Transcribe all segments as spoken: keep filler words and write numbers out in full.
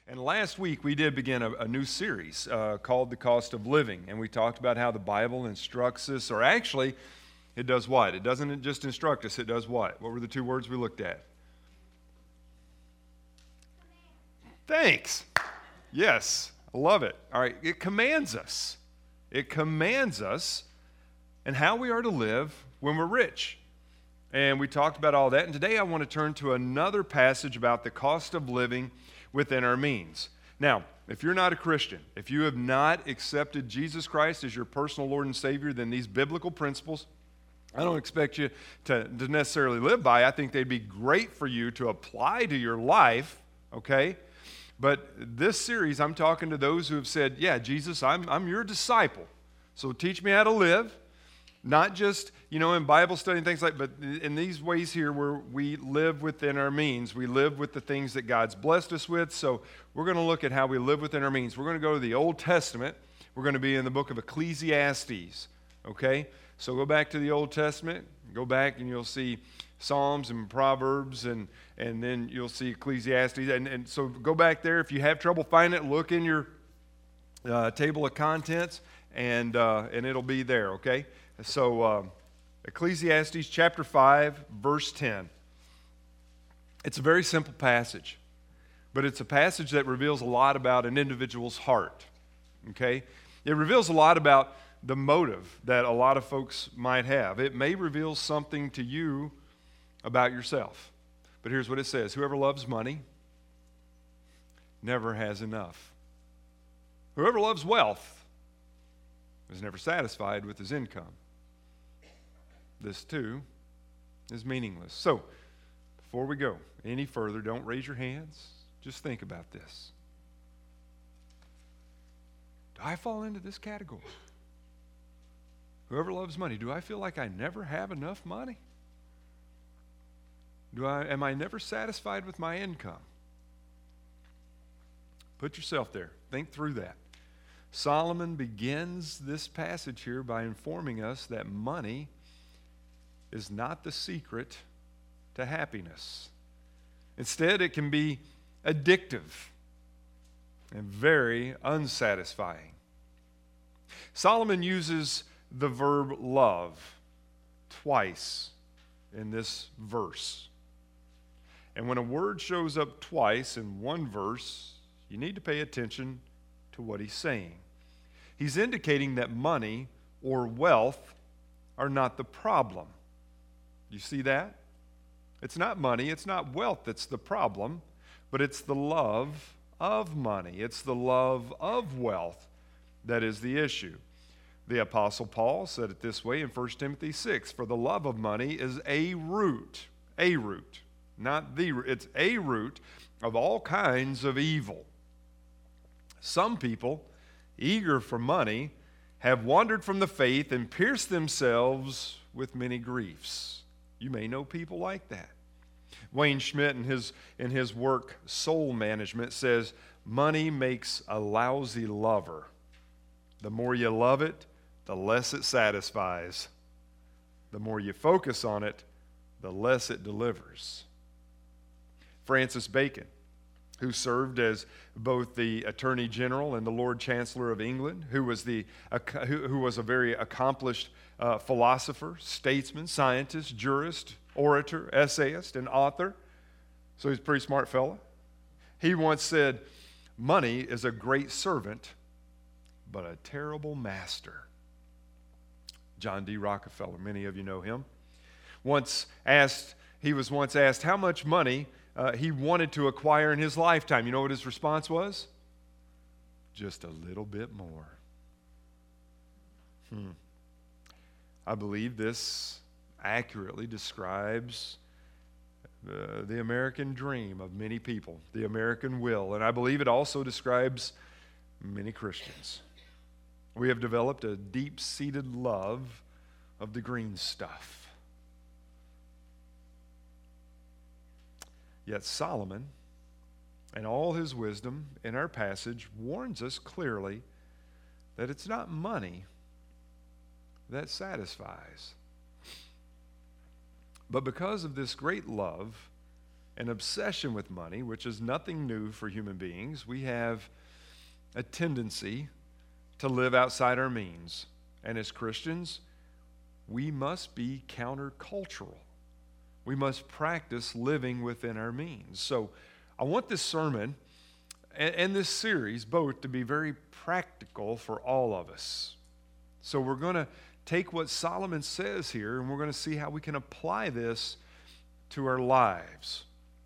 And last week we did begin a, a new series uh, called The Cost of Living, and we talked about how the Bible instructs us, or actually, it does what? It doesn't just instruct us, it does what? What were the two words we looked at? Thanks. Yes, I love it. All right, it commands us. It commands us and how we are to live when we're rich. And we talked about all that, and today I want to turn to another passage about the cost of living within our means. Now, if you're not a Christian, if you have not accepted Jesus Christ as your personal Lord and Savior, then these biblical principles, I don't expect you to, to necessarily live by. I think they'd be great for you to apply to your life, okay? But this series, I'm talking to those who have said, yeah, Jesus, I'm, I'm your disciple, so teach me how to live. Not just, you know, in Bible study and things like that, but in these ways here where we live within our means. We live with the things that God's blessed us with. So we're going to look at how we live within our means. We're going to go to the Old Testament. We're going to be in the book of Ecclesiastes, okay? So go back to the Old Testament. Go back and you'll see Psalms and Proverbs, and, and then you'll see Ecclesiastes. And, and so go back there. If you have trouble finding it, look in your uh, table of contents, and, uh, and it'll be there, okay? So, uh, Ecclesiastes chapter five, verse ten. It's a very simple passage, but it's a passage that reveals a lot about an individual's heart, okay? It reveals a lot about the motive that a lot of folks might have. It may reveal something to you about yourself, but here's what it says. Whoever loves money never has enough. Whoever loves wealth is never satisfied with his income. This, too, is meaningless. So, before we go any further, don't raise your hands. Just think about this. Do I fall into this category? Whoever loves money, do I feel like I never have enough money? Do I, am I never satisfied with my income? Put yourself there. Think through that. Solomon begins this passage here by informing us that money is not the secret to happiness. Instead, it can be addictive and very unsatisfying. Solomon uses the verb love twice in this verse. And when a word shows up twice in one verse, you need to pay attention to what he's saying. He's indicating that money or wealth are not the problem. You see that? It's not money, it's not wealth that's the problem, but it's the love of money. It's the love of wealth that is the issue. The Apostle Paul said it this way in First Timothy six, for the love of money is a root, a root, not the root, it's a root of all kinds of evil. Some people, eager for money, have wandered from the faith and pierced themselves with many griefs. You may know people like that. Wayne Schmidt, in his, in his work, Soul Management, says, money makes a lousy lover. The more you love it, the less it satisfies. The more you focus on it, the less it delivers. Francis Bacon, who served as both the Attorney General and the Lord Chancellor of England, who was, the, who, who was a very accomplished Uh, philosopher, statesman, scientist, jurist, orator, essayist, and author. So he's a pretty smart fella. He once said, money is a great servant, but a terrible master. John D. Rockefeller, many of you know him, once asked, he was once asked how much money uh, he wanted to acquire in his lifetime. You know what his response was? Just a little bit more. Hmm. I believe this accurately describes uh, the American dream of many people, the American will, and I believe it also describes many Christians. We have developed a deep-seated love of the green stuff. Yet Solomon, in all his wisdom in our passage, warns us clearly that it's not money that satisfies. But because of this great love an obsession with money, which is nothing new for human beings. We have a tendency to live outside our means. And as Christians, we must be countercultural. We must practice living within our means. So I want this sermon and, and this series both to be very practical for all of us. So we're going to take what Solomon says here, and we're going to see how we can apply this to our lives.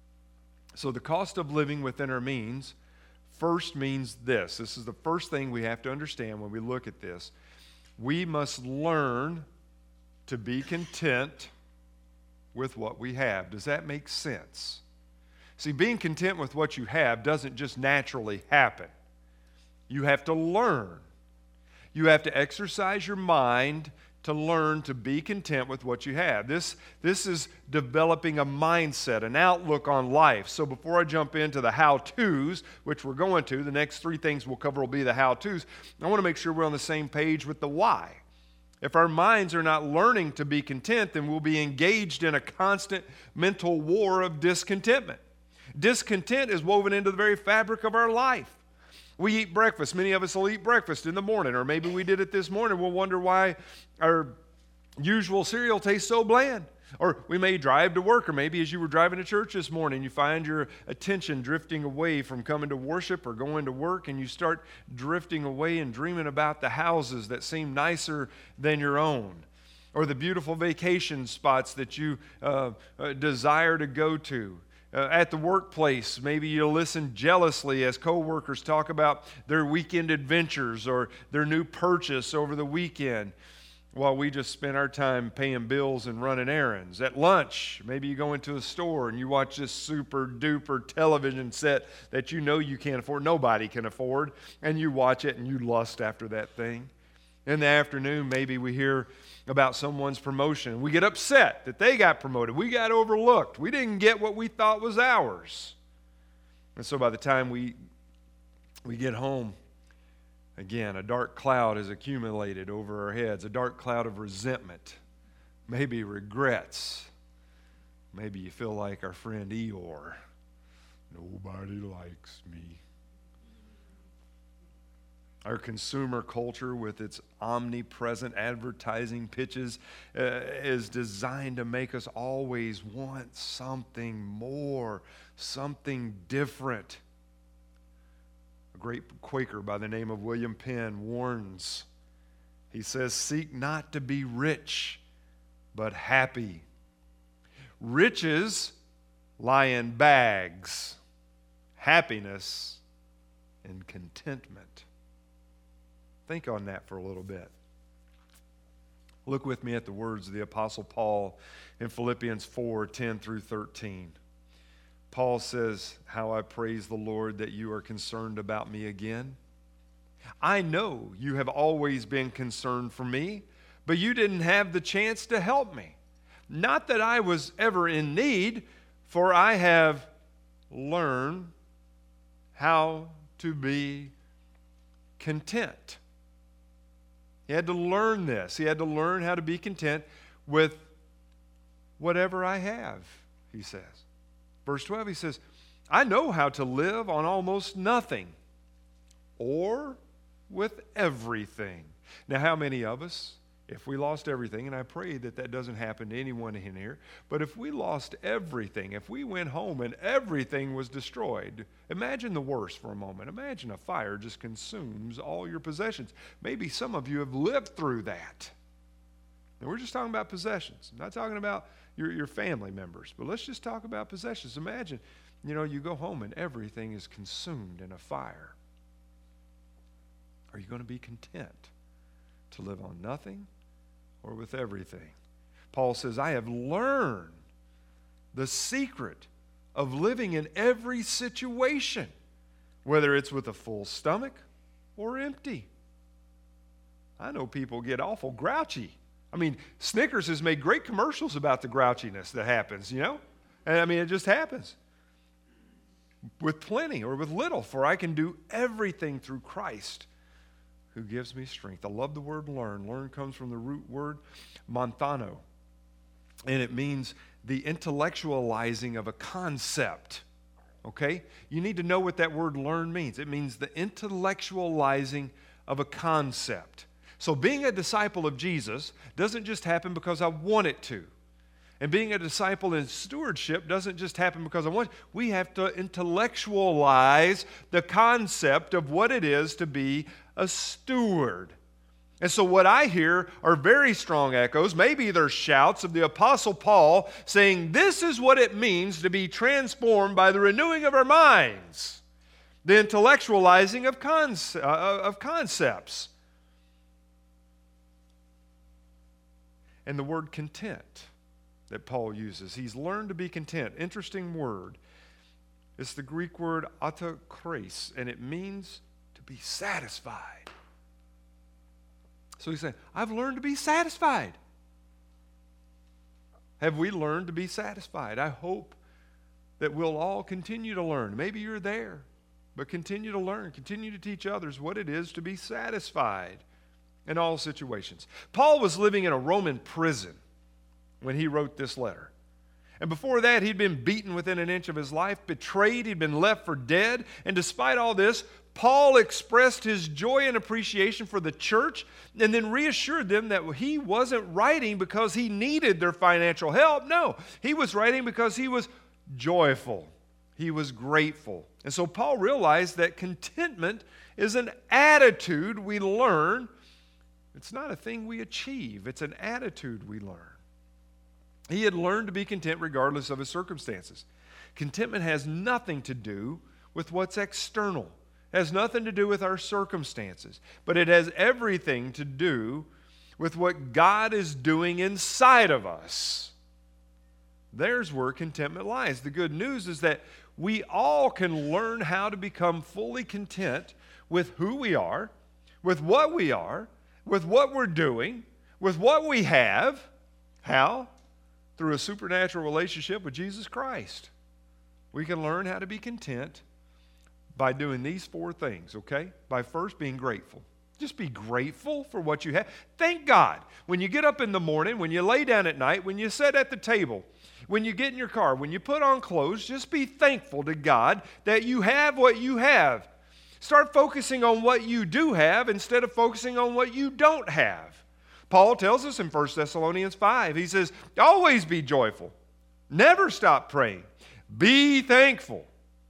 So the cost of living within our means first means this. This is the first thing we have to understand when we look at this. We must learn to be content with what we have. Does that make sense? See, being content with what you have doesn't just naturally happen. You have to learn. You have to exercise your mind to learn to be content with what you have. This, this is developing a mindset, an outlook on life. So before I jump into the how-tos, which we're going to, the next three things we'll cover will be the how-tos, I want to make sure we're on the same page with the why. If our minds are not learning to be content, then we'll be engaged in a constant mental war of discontentment. Discontent is woven into the very fabric of our life. We eat breakfast. Many of us will eat breakfast in the morning, or maybe we did it this morning. We'll wonder why our usual cereal tastes so bland. Or we may drive to work, or maybe as you were driving to church this morning, you find your attention drifting away from coming to worship or going to work, and you start drifting away and dreaming about the houses that seem nicer than your own, or the beautiful vacation spots that you uh, uh, desire to go to. Uh, at the workplace, maybe you'll listen jealously as coworkers talk about their weekend adventures or their new purchase over the weekend, while we just spend our time paying bills and running errands. At lunch, maybe you go into a store and you watch this super duper television set that you know you can't afford, nobody can afford, and you watch it and you lust after that thing. In the afternoon, maybe we hear about someone's promotion. We get upset that they got promoted. We got overlooked. We didn't get what we thought was ours. And so by the time we, we get home, again, a dark cloud has accumulated over our heads, a dark cloud of resentment, maybe regrets. Maybe you feel like our friend Eeyore. Nobody likes me. Our consumer culture, with its omnipresent advertising pitches, uh, is designed to make us always want something more, something different. A great Quaker by the name of William Penn warns. He says, "Seek not to be rich, but happy. Riches lie in bags, happiness in contentment." Think on that for a little bit. Look with me at the words of the Apostle Paul in Philippians four, ten through thirteen. Paul says, "How I praise the Lord that you are concerned about me again. I know you have always been concerned for me, but you didn't have the chance to help me. Not that I was ever in need, for I have learned how to be content." He had to learn this. He had to learn how to be content with whatever I have, he says. Verse twelve, he says, "I know how to live on almost nothing or with everything." Now, how many of us, if we lost everything, and I pray that that doesn't happen to anyone in here, but if we lost everything, if we went home and everything was destroyed, imagine the worst for a moment. Imagine a fire just consumes all your possessions. Maybe some of you have lived through that. And we're just talking about possessions. I'm not talking about your, your family members, but let's just talk about possessions. Imagine, you know, you go home and everything is consumed in a fire. Are you going to be content to live on nothing or with everything? Paul says, "I have learned the secret of living in every situation, whether it's with a full stomach or empty." I know people get awful grouchy. I mean, Snickers has made great commercials about the grouchiness that happens, you know? And I mean, it just happens. With plenty or with little, for I can do everything through Christ who gives me strength. I love the word learn. Learn comes from the root word montano, and it means the intellectualizing of a concept. Okay? You need to know what that word learn means. It means the intellectualizing of a concept. So being a disciple of Jesus doesn't just happen because I want it to. And being a disciple in stewardship doesn't just happen because I want it. We have to intellectualize the concept of what it is to be a steward. And so what I hear are very strong echoes, maybe they're shouts of the Apostle Paul saying this is what it means to be transformed by the renewing of our minds, the intellectualizing of, conce- uh, of concepts. And the word content that Paul uses, he's learned to be content. Interesting word. It's the Greek word autokres, and it means to be satisfied. So he's saying, I've learned to be satisfied. Have we learned to be satisfied? I hope that we'll all continue to learn. Maybe you're there, but continue to learn. Continue to teach others what it is to be satisfied in all situations. Paul was living in a Roman prison when he wrote this letter. And before that, he'd been beaten within an inch of his life, betrayed, he'd been left for dead. And despite all this, Paul expressed his joy and appreciation for the church and then reassured them that he wasn't writing because he needed their financial help. No, he was writing because he was joyful. He was grateful. And so Paul realized that contentment is an attitude we learn. It's not a thing we achieve. It's an attitude we learn. He had learned to be content regardless of his circumstances. Contentment has nothing to do with what's external. It has nothing to do with our circumstances. But it has everything to do with what God is doing inside of us. There's where contentment lies. The good news is that we all can learn how to become fully content with who we are, with what we are, with what we're doing, with what we have. How? Through a supernatural relationship with Jesus Christ. We can learn how to be content by doing these four things, okay? By first being grateful. Just be grateful for what you have. Thank God. When you get up in the morning, when you lay down at night, when you sit at the table, when you get in your car, when you put on clothes, just be thankful to God that you have what you have. Start focusing on what you do have instead of focusing on what you don't have. Paul tells us in First Thessalonians five, he says, always be joyful. Never stop praying. Be thankful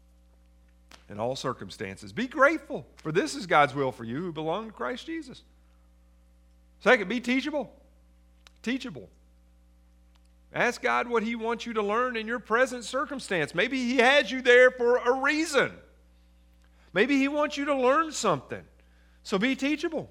in all circumstances. Be grateful, for this is God's will for you who belong to Christ Jesus. Second, be teachable. Teachable. Ask God what He wants you to learn in your present circumstance. Maybe He has you there for a reason. Maybe He wants you to learn something. So be teachable.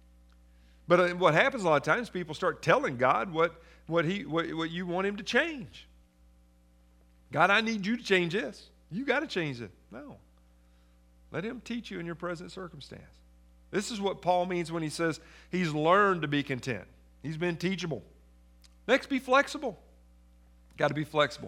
But what happens a lot of times, people start telling God what, what, he, what, what you want Him to change. God, I need you to change this. You got to change it. No. Let Him teach you in your present circumstance. This is what Paul means when he says he's learned to be content. He's been teachable. Next, be flexible. Got to be flexible.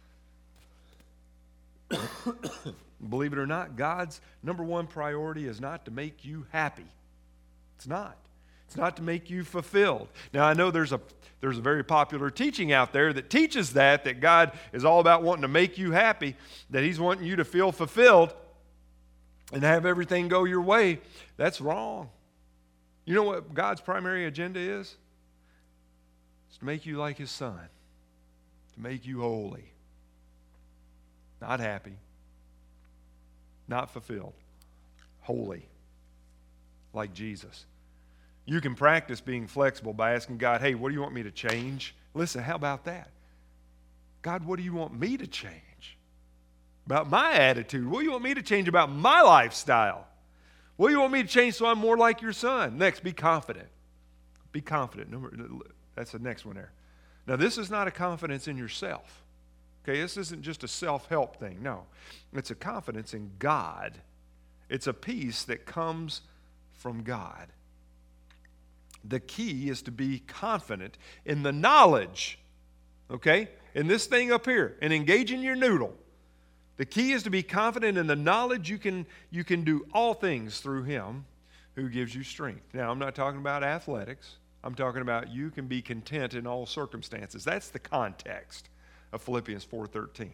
Believe it or not, God's number one priority is not to make you happy. It's not. It's not to make you fulfilled. Now, I know there's a there's a very popular teaching out there that teaches that, that God is all about wanting to make you happy, that He's wanting you to feel fulfilled and have everything go your way. That's wrong. You know what God's primary agenda is? It's to make you like His Son, to make you holy, not happy, not fulfilled, holy, like Jesus. You can practice being flexible by asking God, hey, what do you want me to change? Listen, how about that? God, what do you want me to change about my attitude? What do you want me to change about my lifestyle? What do you want me to change so I'm more like your Son? Next, be confident. Be confident. That's the next one there. Now, this is not a confidence in yourself. Okay, this isn't just a self-help thing. No, it's a confidence in God. It's a peace that comes from God. The key is to be confident in the knowledge, okay, in this thing up here, and engaging your noodle. The key is to be confident in the knowledge you can, you can do all things through Him who gives you strength. Now, I'm not talking about athletics. I'm talking about you can be content in all circumstances. That's the context of Philippians four thirteen.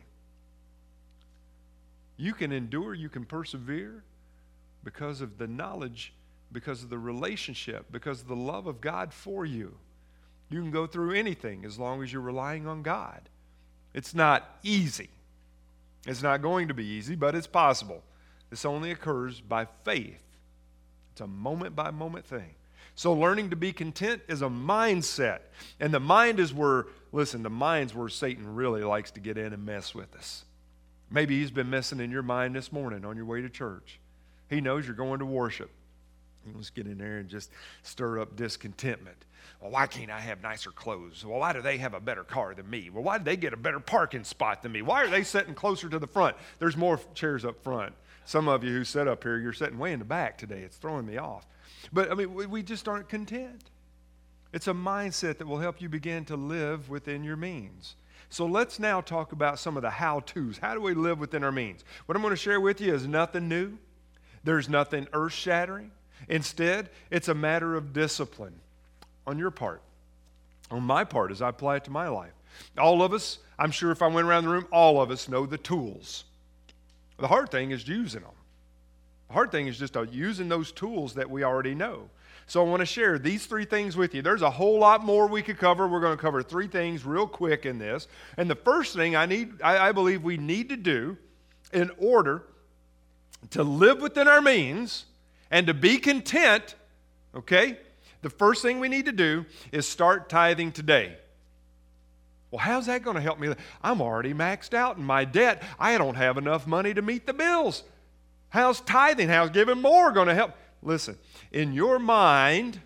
You can endure, you can persevere because of the knowledge, because of the relationship, because of the love of God for you. You can go through anything as long as you're relying on God. It's not easy. It's not going to be easy, but it's possible. This only occurs by faith. It's a moment-by-moment thing. So learning to be content is a mindset. And the mind is where, listen, the mind's where Satan really likes to get in and mess with us. Maybe he's been messing in your mind this morning on your way to church. He knows you're going to worship. He wants to get in there and just stir up discontentment. Well, why can't I have nicer clothes? Well, why do they have a better car than me? Well, why do they get a better parking spot than me? Why are they sitting closer to the front? There's more chairs up front. Some of you who sit up here, you're sitting way in the back today. It's throwing me off. But, I mean, we, we just aren't content. It's a mindset that will help you begin to live within your means. So let's now talk about some of the how-tos. How do we live within our means? What I'm going to share with you is nothing new. There's nothing earth-shattering. Instead, it's a matter of discipline on your part, on my part as I apply it to my life. All of us, I'm sure if I went around the room, all of us know the tools. The hard thing is using them. The hard thing is just using those tools that we already know. So I want to share these three things with you. There's a whole lot more we could cover. We're going to cover three things real quick in this. And the first thing I need, I, I believe we need to do in order to live within our means and to be content, okay, the first thing we need to do is start tithing today. Well, how's that going to help me? I'm already maxed out in my debt. I don't have enough money to meet the bills. How's tithing, how's giving more going to help? Listen, in your mind,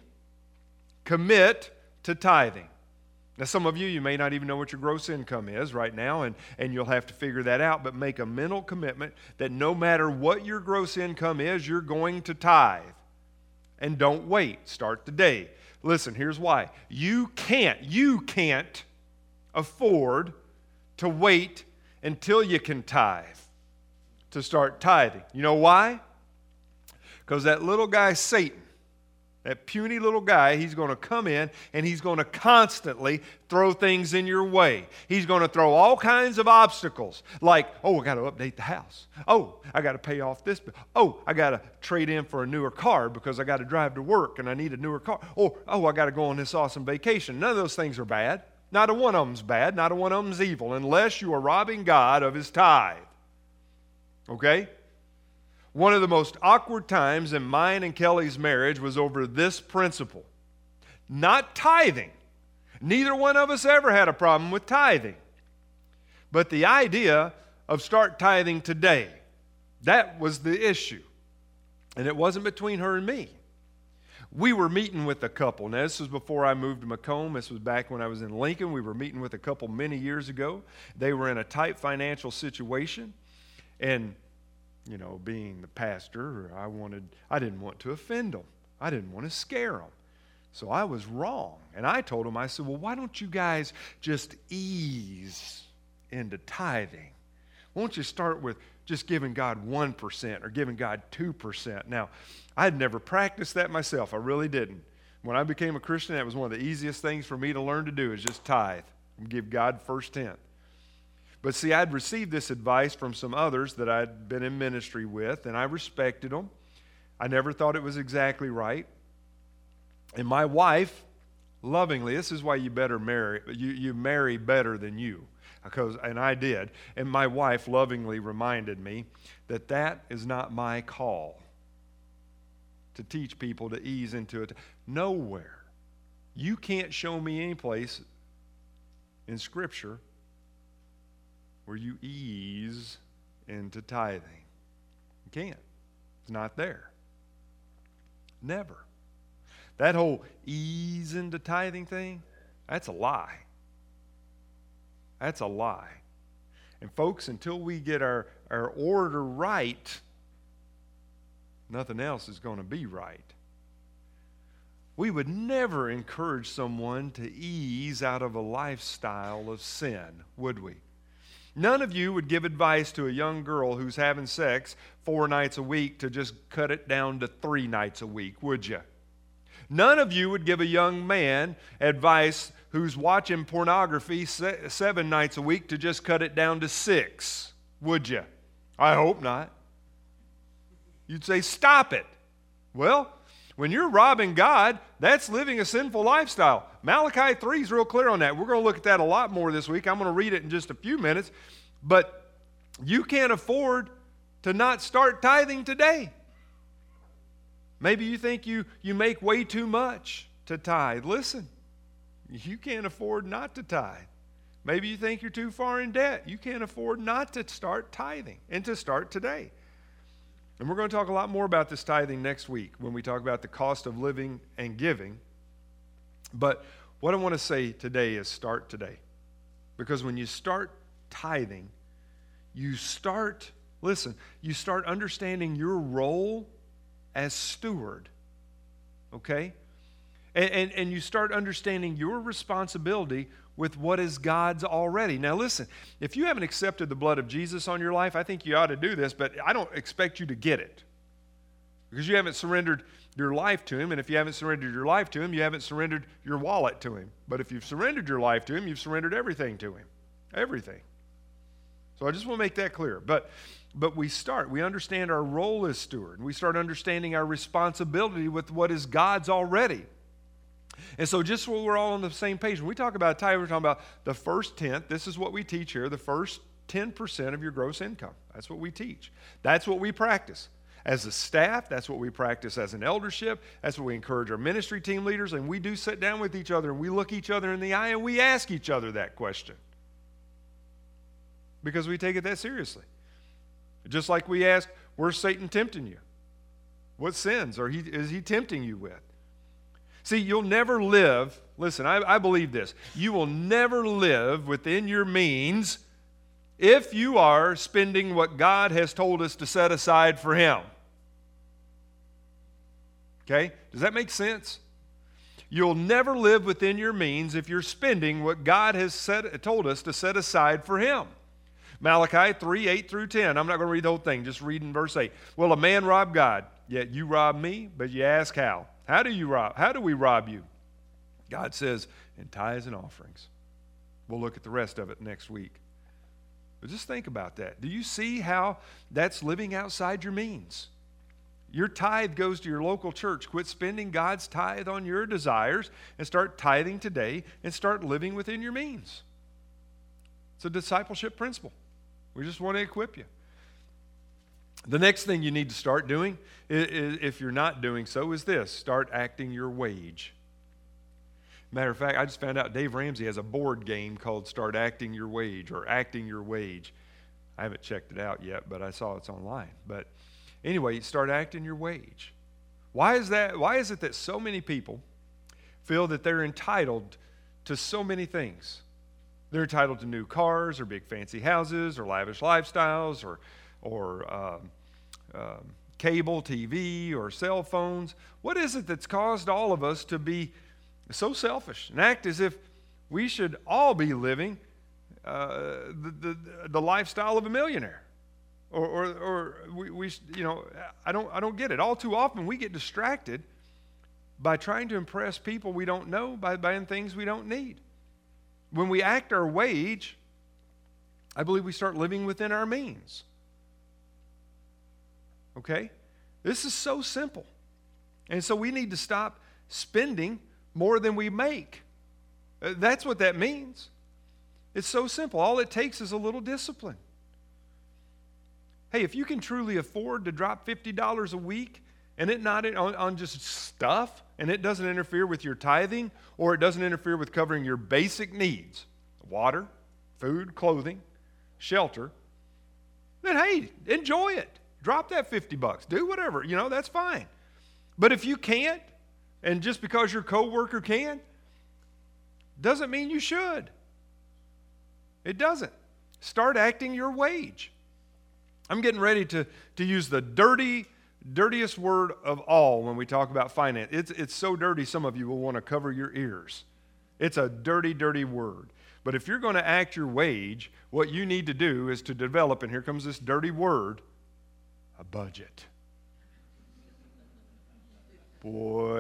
commit to tithing. Now, some of you, you may not even know what your gross income is right now, and, and you'll have to figure that out, but make a mental commitment that no matter what your gross income is, you're going to tithe. And don't wait. Start today. Listen, here's why. You can't, you can't afford to wait until you can tithe to start tithing. You know why? Because that little guy, Satan, that puny little guy, he's going to come in and he's going to constantly throw things in your way. He's going to throw all kinds of obstacles like, oh, I got to update the house. Oh, I got to pay off this bill. Oh, I got to trade in for a newer car because I got to drive to work and I need a newer car. Or, oh, I got to go on this awesome vacation. None of those things are bad. Not a one of them's bad. Not a one of them's evil unless you are robbing God of his tithe. Okay? One of the most awkward times in mine and Kelly's marriage was over this principle. Not tithing. Neither one of us ever had a problem with tithing. But the idea of start tithing today, that was the issue. And it wasn't between her and me. We were meeting with a couple. Now, this was before I moved to Macomb. This was back when I was in Lincoln. We were meeting with a couple many years ago. They were in a tight financial situation. And, you know, being the pastor, I wanted, I didn't want to offend them. I didn't want to scare them. So I was wrong. And I told them, I said, well, why don't you guys just ease into tithing? Why don't you start with just giving God one percent or giving God two percent? Now, I'd never practiced that myself. I really didn't. When I became a Christian, that was one of the easiest things for me to learn to do is just tithe and give God first tenth. But see, I'd received this advice from some others that I'd been in ministry with, and I respected them. I never thought it was exactly right. And my wife, lovingly, this is why you better marry, you, you marry better than you. Because, and I did. And my wife lovingly reminded me that that is not my call to teach people to ease into it. Nowhere. You can't show me any place in Scripture where you ease into tithing. You can't. It's not there. Never. That whole ease into tithing thing, that's a lie. That's a lie. And folks, until we get our, our order right, nothing else is going to be right. We would never encourage someone to ease out of a lifestyle of sin, would we? None of you would give advice to a young girl who's having sex four nights a week to just cut it down to three nights a week, would you? None of you would give a young man advice who's watching pornography se- seven nights a week to just cut it down to six, would you? I hope not. You'd say, stop it. Well, when you're robbing God, that's living a sinful lifestyle. Malachi three is real clear on that. We're going to look at that a lot more this week. I'm going to read it in just a few minutes. But you can't afford to not start tithing today. Maybe you think you, you make way too much to tithe. Listen, you can't afford not to tithe. Maybe you think you're too far in debt. You can't afford not to start tithing and to start today. And we're going to talk a lot more about this tithing next week when we talk about the cost of living and giving. But what I want to say today is start today. Because when you start tithing, you start, listen, you start understanding your role as steward, okay? And, and, and you start understanding your responsibility with what is God's already. Now listen, if you haven't accepted the blood of Jesus on your life, I think you ought to do this, but I don't expect you to get it. Because you haven't surrendered your life to Him, and if you haven't surrendered your life to Him, you haven't surrendered your wallet to Him. But if you've surrendered your life to Him, you've surrendered everything to Him. Everything. So I just want to make that clear. But But we start, we understand our role as steward. And we start understanding our responsibility with what is God's already. And so just so we're all on the same page, when we talk about tithe, we're talking about the first tenth. This is what we teach here, the first ten percent of your gross income. That's what we teach. That's what we practice. As a staff, that's what we practice as an eldership. That's what we encourage our ministry team leaders. And we do sit down with each other and we look each other in the eye and we ask each other that question. Because we take it that seriously. Just like we ask, where's Satan tempting you? What sins are he, is he tempting you with? See, you'll never live, listen, I, I believe this. You will never live within your means if you are spending what God has told us to set aside for Him. Okay? Does that make sense? You'll never live within your means if you're spending what God has said, told us to set aside for Him. Malachi three, eight through ten. I'm not going to read the whole thing, just read in verse eight. Will a man rob God? Yet you rob me, but you ask how? How do you rob? How do we rob you? God says, in tithes and offerings. We'll look at the rest of it next week. But just think about that. Do you see how that's living outside your means? Your tithe goes to your local church. Quit spending God's tithe on your desires and start tithing today and start living within your means. It's a discipleship principle. We just want to equip you. The next thing you need to start doing, if you're not doing so, is this. Start acting your wage. Matter of fact, I just found out Dave Ramsey has a board game called Start Acting Your Wage or Acting Your Wage. I haven't checked it out yet, but I saw it's online. But anyway, start acting your wage. Why is that? Why is it that so many people feel that they're entitled to so many things? They're entitled to new cars or big fancy houses or lavish lifestyles or or um, um, cable T V or cell phones. What is it that's caused all of us to be so selfish and act as if we should all be living uh, the, the the lifestyle of a millionaire? Or or, or we, we you know I don't I don't get it. All too often we get distracted by trying to impress people we don't know by buying things we don't need. When we act our wage, I believe we start living within our means. Okay? This is so simple. And so we need to stop spending more than we make. That's what that means. It's so simple. All it takes is a little discipline. Hey, if you can truly afford to drop fifty dollars a week and it not on, on just stuff, and it doesn't interfere with your tithing, or it doesn't interfere with covering your basic needs, water, food, clothing, shelter, then hey, enjoy it. Drop that fifty bucks. Do whatever, you know, that's fine. But if you can't, and just because your coworker can, doesn't mean you should. It doesn't. Start acting your wage. I'm getting ready to, to use the dirty, dirtiest word of all when we talk about finance. It's, it's so dirty, some of you will want to cover your ears. It's a dirty, dirty word. But if you're going to act your wage, what you need to do is to develop, and here comes this dirty word, a budget. Boy,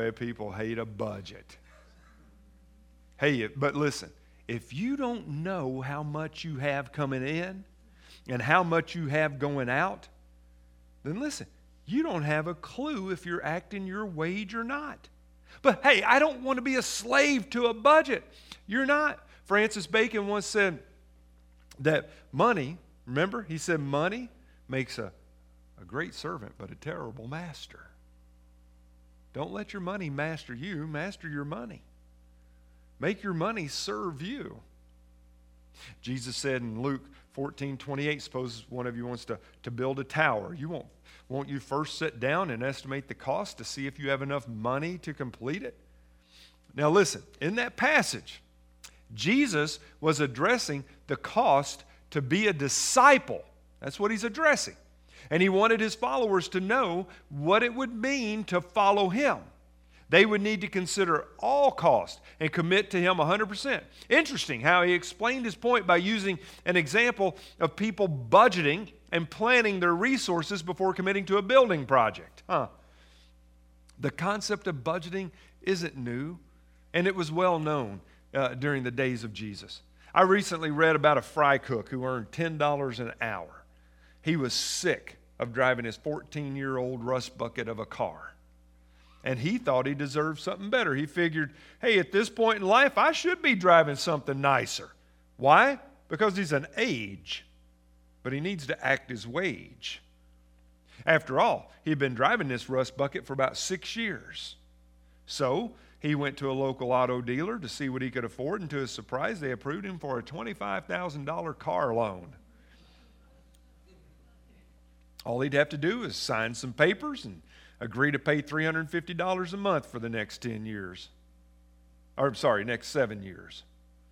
boy, people hate a budget. Hey, but listen, if you don't know how much you have coming in and how much you have going out, then listen, you don't have a clue if you're acting your wage or not. But hey, I don't want to be a slave to a budget. You're not. Francis Bacon once said that money, remember, he said money makes a, a great servant but a terrible master. Don't let your money master you. Master your money. Make your money serve you. Jesus said in Luke fourteen twenty-eight, suppose one of you wants to, to build a tower. You won't, won't you first sit down and estimate the cost to see if you have enough money to complete it? Now listen, in that passage, Jesus was addressing the cost to be a disciple. That's what he's addressing. And he wanted his followers to know what it would mean to follow him. They would need to consider all cost and commit to him one hundred percent. Interesting how he explained his point by using an example of people budgeting and planning their resources before committing to a building project. Huh. The concept of budgeting isn't new, and it was well known uh, during the days of Jesus. I recently read about a fry cook who earned ten dollars an hour. He was sick of driving his fourteen-year-old rust bucket of a car. And he thought he deserved something better. He figured, hey, at this point in life, I should be driving something nicer. Why? Because he's an age, but he needs to act his wage. After all, he'd been driving this rust bucket for about six years. So he went to a local auto dealer to see what he could afford, and to his surprise, they approved him for a twenty-five thousand dollars car loan. All he'd have to do is sign some papers and agree to pay three hundred fifty dollars a month for the next ten years. Or, I'm sorry, next seven years.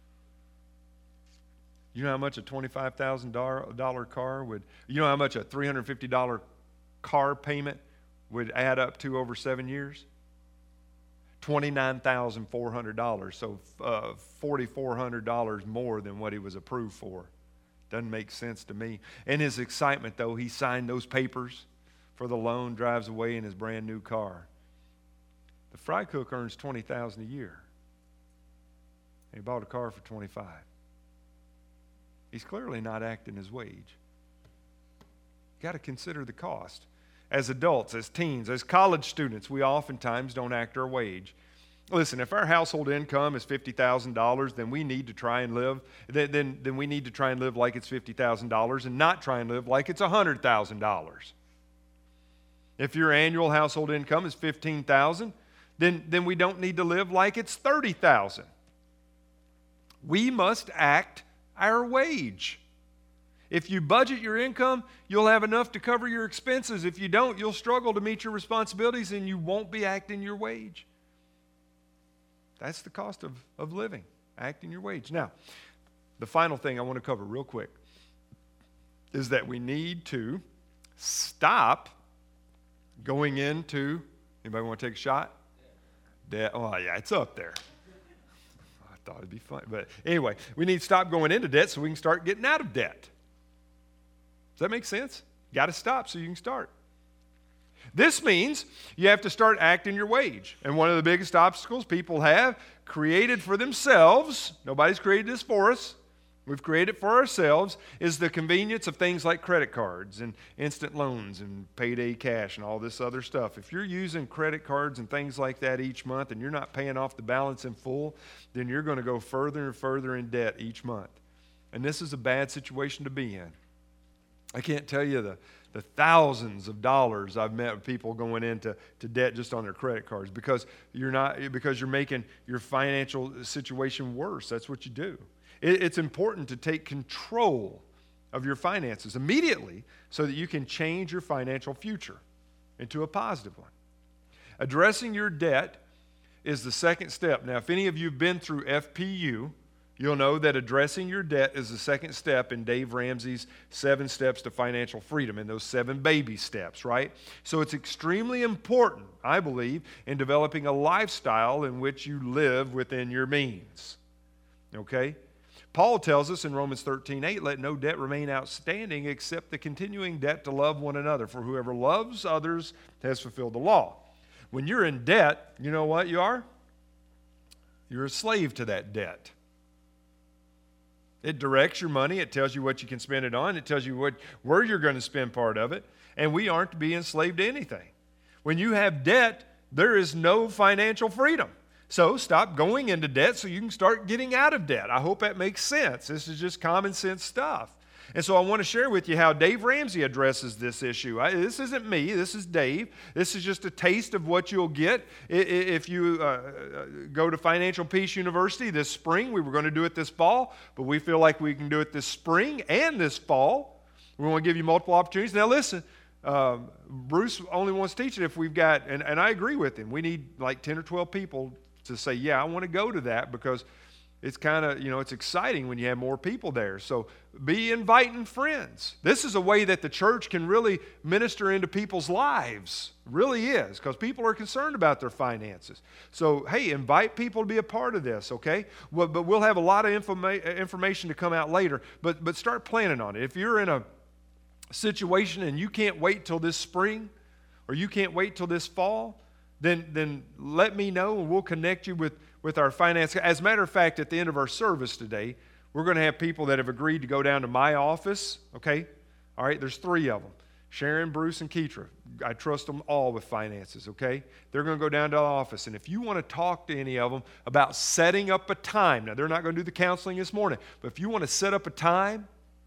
You know how much a twenty-five thousand dollars car would, you know how much a three hundred fifty dollars car payment would add up to over seven years? twenty-nine thousand four hundred dollars, so uh, four thousand four hundred dollars more than what he was approved for. Doesn't make sense to me. In his excitement, though, he signed those papers for the loan, drives away in his brand new car. The fry cook earns twenty thousand dollars a year. And he bought a car for twenty-five thousand dollars. He's clearly not acting his wage. You've got to consider the cost. As adults, as teens, as college students, we oftentimes don't act our wage. Listen, if our household income is fifty thousand dollars, then we need to try and live, then, then we need to try and live like it's fifty thousand dollars and not try and live like it's one hundred thousand dollars. If your annual household income is fifteen thousand dollars, then, then we don't need to live like it's thirty thousand dollars. We must act our wage. If you budget your income, you'll have enough to cover your expenses. If you don't, you'll struggle to meet your responsibilities and you won't be acting your wage. That's the cost of, of living, acting your wage. Now, the final thing I want to cover real quick is that we need to stop going into, anybody want to take a shot? Debt. Oh, yeah, it's up there. I thought it'd be fun. But anyway, we need to stop going into debt so we can start getting out of debt. Does that make sense? You got to stop so you can start. This means you have to start acting your wage. And one of the biggest obstacles people have created for themselves, nobody's created this for us, we've created it for ourselves, is the convenience of things like credit cards and instant loans and payday cash and all this other stuff. If you're using credit cards and things like that each month and you're not paying off the balance in full, then you're going to go further and further in debt each month. And this is a bad situation to be in. I can't tell you the, the thousands of dollars I've met with people going into to debt just on their credit cards because you're not because you're making your financial situation worse. That's what you do. It, it's important to take control of your finances immediately so that you can change your financial future into a positive one. Addressing your debt is the second step. Now, if any of you have been through F P U, you'll know that addressing your debt is the second step in Dave Ramsey's seven steps to financial freedom, and those seven baby steps, right? So it's extremely important, I believe, in developing a lifestyle in which you live within your means. Okay? Paul tells us in Romans thirteen eight, let no debt remain outstanding except the continuing debt to love one another, for whoever loves others has fulfilled the law. When you're in debt, you know what you are? You're a slave to that debt. It directs your money. It tells you what you can spend it on. It tells you what, where you're going to spend part of it. And we aren't to be enslaved to anything. When you have debt, there is no financial freedom. So stop going into debt so you can start getting out of debt. I hope that makes sense. This is just common sense stuff. And so I want to share with you how Dave Ramsey addresses this issue. I, this isn't me. This is Dave. This is just a taste of what you'll get if you uh, go to Financial Peace University this spring. We were going to do it this fall, but we feel like we can do it this spring and this fall. We want to give you multiple opportunities. Now listen, um, Bruce only wants to teach it if we've got, and, and I agree with him, we need like ten or twelve people to say, yeah, I want to go to that, because it's kind of, you know, it's exciting when you have more people there. So be inviting friends. This is a way that the church can really minister into people's lives. It really is, because people are concerned about their finances. So, hey, invite people to be a part of this, okay? Well, but we'll have a lot of informa- information to come out later, but, but start planning on it. If you're in a situation and you can't wait till this spring, or you can't wait till this fall, then, then let me know and we'll connect you with with our finance. As a matter of fact, at the end of our service today, we're going to have people that have agreed to go down to my office, okay? All right, there's three of them. Sharon, Bruce, and Keetra. I trust them all with finances, okay? They're going to go down to the office, and if you want to talk to any of them about setting up a time, now they're not going to do the counseling this morning, but if you want to set up a time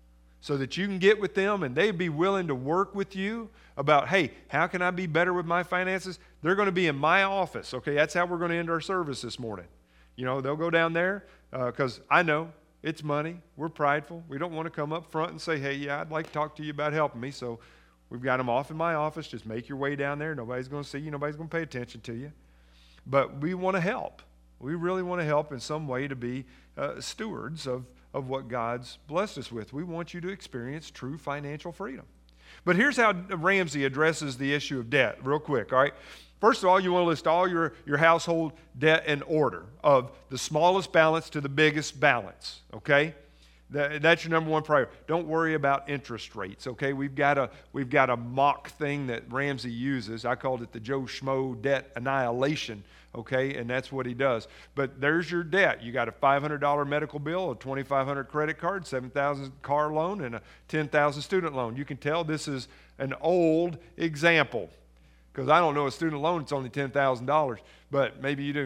so that you can get with them and they'd be willing to work with you about, hey, how can I be better with my finances? They're going to be in my office, okay? That's how we're going to end our service this morning. You know, they'll go down there because uh, I know it's money. We're prideful. We don't want to come up front and say, hey, yeah, I'd like to talk to you about helping me. So we've got them off in my office. Just make your way down there. Nobody's going to see you. Nobody's going to pay attention to you. But we want to help. We really want to help in some way to be uh, stewards of, of what God's blessed us with. We want you to experience true financial freedom. But here's how Ramsey addresses the issue of debt real quick, all right? First of all, you want to list all your, your household debt in order, of the smallest balance to the biggest balance, okay? That, that's your number one priority. Don't worry about interest rates, okay? We've got a, we've got a mock thing that Ramsey uses. I called it the Joe Schmo debt annihilation, okay? And that's what he does. But there's your debt. You got a five hundred dollars medical bill, a twenty-five hundred dollars credit card, seven thousand dollars car loan, and a ten thousand dollars student loan. You can tell this is an old example, because I don't know a student loan, it's only ten thousand dollars, but maybe you do.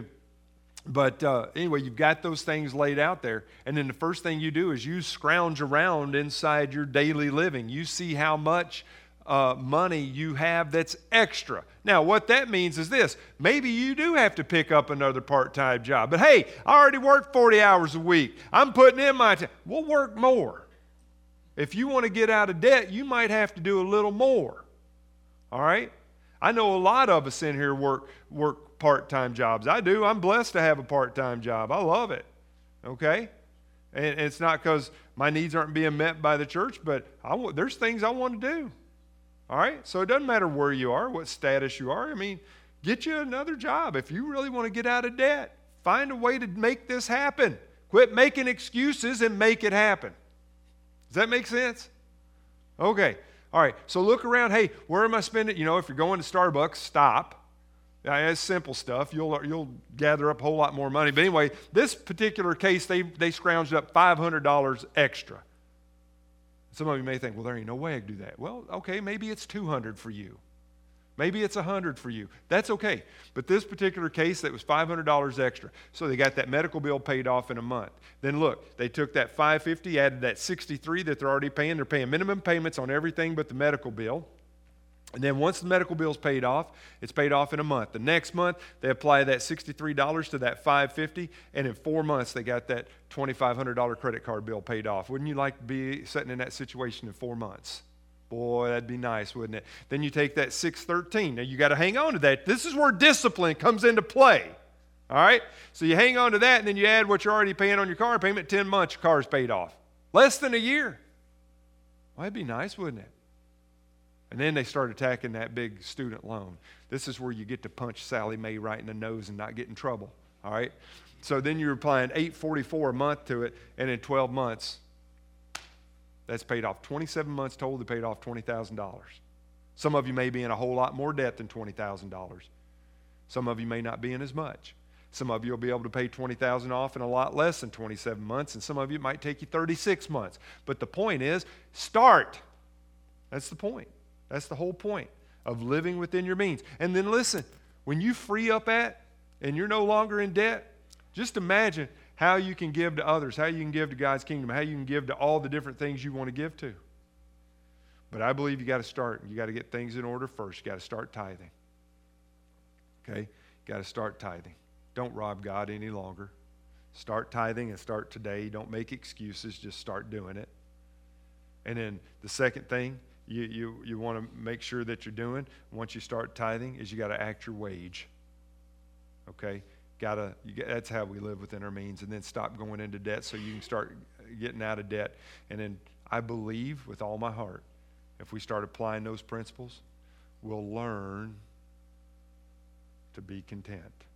But uh, anyway, you've got those things laid out there. And then the first thing you do is you scrounge around inside your daily living. You see how much uh, money you have that's extra. Now, what that means is this. Maybe you do have to pick up another part-time job. But hey, I already work forty hours a week. I'm putting in my time. We'll work more. If you want to get out of debt, you might have to do a little more. All right? I know a lot of us in here work work part-time jobs. I do. I'm blessed to have a part-time job. I love it. Okay? And it's not because my needs aren't being met by the church, but I w- there's things I want to do. All right? So it doesn't matter where you are, what status you are. I mean, get you another job. If you really want to get out of debt, find a way to make this happen. Quit making excuses and make it happen. Does that make sense? Okay. All right. So look around. Hey, where am I spending? You know, if you're going to Starbucks, stop. That's simple stuff. You'll you'll gather up a whole lot more money. But anyway, this particular case, they they scrounged up five hundred dollars extra. Some of you may think, well, there ain't no way I can do that. Well, okay, maybe it's two hundred dollars for you. Maybe it's one hundred dollars for you. That's okay. But this particular case, that was five hundred dollars extra. So they got that medical bill paid off in a month. Then look, they took that five hundred fifty dollars, added that sixty-three dollars that they're already paying. They're paying minimum payments on everything but the medical bill. And then once the medical bill's paid off, it's paid off in a month. The next month, they apply that sixty-three dollars to that five hundred fifty dollars, and in four months, they got that twenty-five hundred dollars credit card bill paid off. Wouldn't you like to be sitting in that situation in four months? Boy, that'd be nice, wouldn't it? Then you take that six hundred thirteen dollars. Now, you got to hang on to that. This is where discipline comes into play. All right? So you hang on to that, and then you add what you're already paying on your car payment. ten months, your car's paid off. Less than a year. Well, that'd be nice, wouldn't it? And then they start attacking that big student loan. This is where you get to punch Sally Mae right in the nose and not get in trouble. All right? So then you're applying eight hundred forty-four dollars a month to it, and in twelve months, that's paid off. twenty-seven months total, they paid off twenty thousand dollars. Some of you may be in a whole lot more debt than twenty thousand dollars. Some of you may not be in as much. Some of you will be able to pay twenty thousand dollars off in a lot less than twenty-seven months, and some of you it might take you thirty-six months. But the point is, start. That's the point. That's the whole point of living within your means. And then listen, when you free up at and you're no longer in debt, just imagine how you can give to others, how you can give to God's kingdom, how you can give to all the different things you want to give to. But I believe you got to start. You got to get things in order first. You got to start tithing. Okay? You got to start tithing. Don't rob God any longer. Start tithing and start today. Don't make excuses. Just start doing it. And then the second thing you, you, you want to make sure that you're doing once you start tithing is you got to act your wage. Okay? Gotta, you, that's how we live within our means. And then stop going into debt so you can start getting out of debt. And then I believe with all my heart, if we start applying those principles, we'll learn to be content.